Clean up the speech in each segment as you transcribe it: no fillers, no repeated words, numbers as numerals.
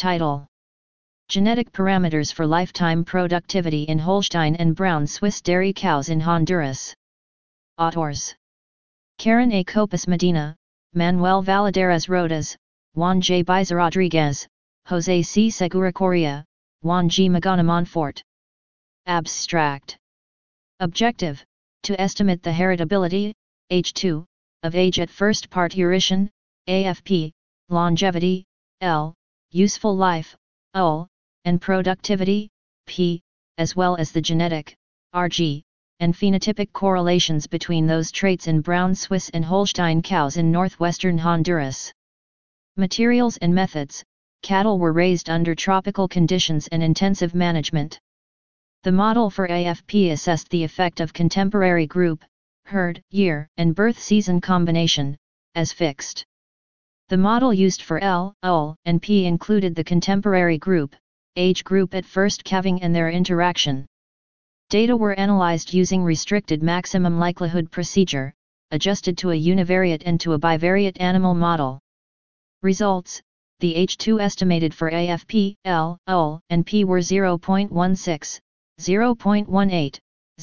Title: Genetic Parameters for Lifetime Productivity in Holstein and Brown Swiss Dairy Cows in Honduras. Authors: Karen A. Copus Medina, Manuel Valadares Rodas, Juan J. Biza Rodriguez, Jose C. Segura Correa, Juan G. Magana Monfort. Abstract: Objective: to estimate the heritability, H2, of age at first parturition, AFP, longevity, L, useful life, UL, and productivity, P, as well as the genetic, RG, and phenotypic correlations between those traits in brown Swiss and Holstein cows in northwestern Honduras. Materials and methods: cattle were raised under tropical conditions and intensive management. The model for AFP assessed the effect of contemporary group, herd, year, and birth season combination, as fixed. The model used for L, UL, and P included the contemporary group, age group at first calving and their interaction. Data were analyzed using restricted maximum likelihood procedure, adjusted to a univariate and to a bivariate animal model. Results: the H2 estimated for AFP, L, UL, and P were 0.16, 0.18,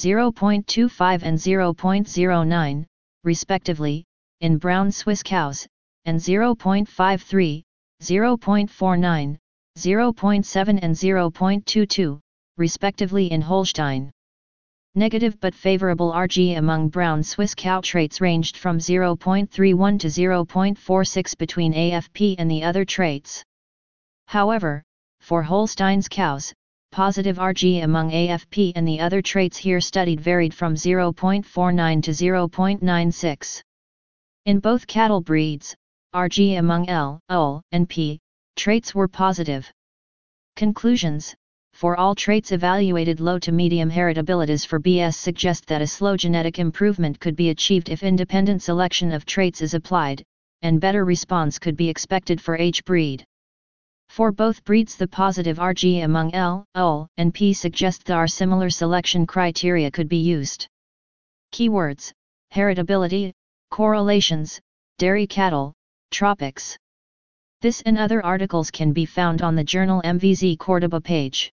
0.25 and 0.09, respectively, in brown Swiss cows, and 0.53, 0.49, 0.7 and 0.22, respectively in Holstein. Negative but favorable RG among brown Swiss cow traits ranged from 0.31 to 0.46 between AFP and the other traits. However, for Holstein's cows, positive RG among AFP and the other traits here studied varied from 0.49 to 0.96. In both cattle breeds, RG among L, UL, and P traits were positive. Conclusions: for all traits evaluated, low to medium heritabilities for BS suggest that a slow genetic improvement could be achieved if independent selection of traits is applied, and better response could be expected for H breed. For both breeds, the positive RG among L, UL, and P suggest that similar selection criteria could be used. Keywords: heritability, correlations, dairy cattle, tropics. This and other articles can be found on the journal MVZ Córdoba page.